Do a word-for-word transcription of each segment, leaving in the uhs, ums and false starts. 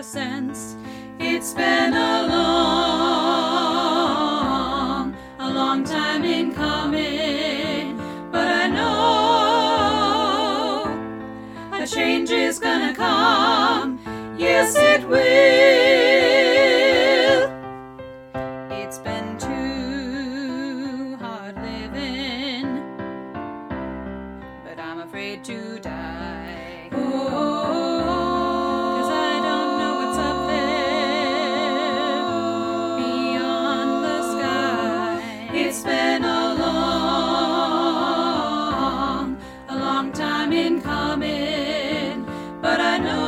sense. It's been a long, a long time in coming, but I know a change is gonna come. Yes, it will. It's been too hard living, but I'm afraid to die. Oh, 'cause I don't know what's up there beyond the sky. It's been a long, a long time in coming, but I know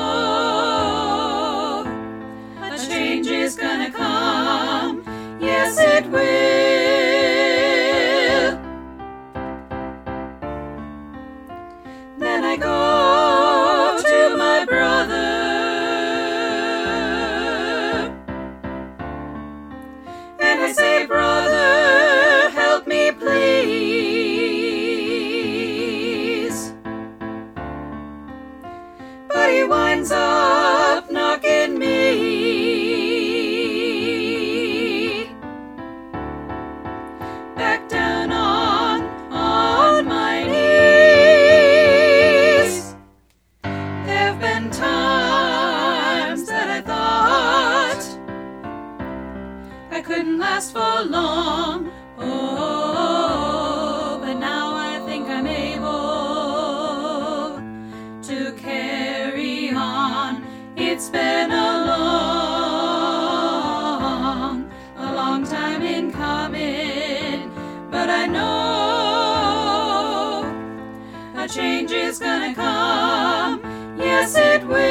a change is gonna come. Yes, it will. Then I go to my brother and I say, brother, help me please. But he winds up knocking me back down on, on my knees. There've been times that I thought I couldn't last for long. Oh, but now I think I'm able to carry on. It's been a long, a long time in coming, but I know a change is gonna come. Yes, it will.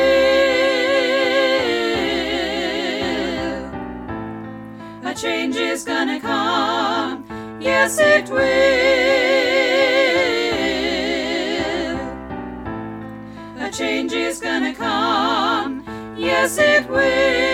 A change is gonna come. Yes, it will. A change is gonna come. Yes, it will.